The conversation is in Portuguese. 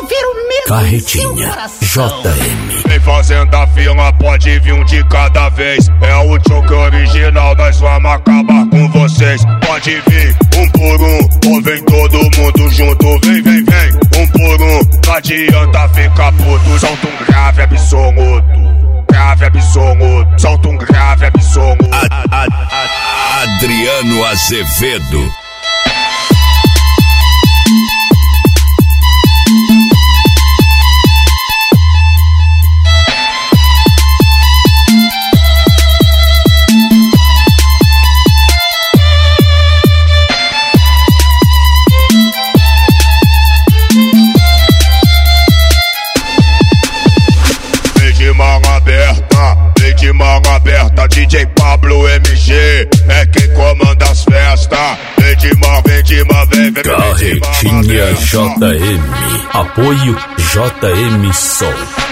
ouvir o mesmo Carretinha JM. Vem fazendo a fila, pode vir um de cada vez. É o choque original, nós vamos acabar com vocês. Pode vir um por um, ou vem todo mundo junto. Vem, vem, vem, um por um. Não adianta ficar puto, solta um grave absoluto. Grave absoluto, solta um grave absoluto. Adriano Azevedo. Vem de mão aberta, DJ Pablo MG é quem comanda as festas. Vem de mão, vem, vem. Carretinha JM. Apoio JM Som.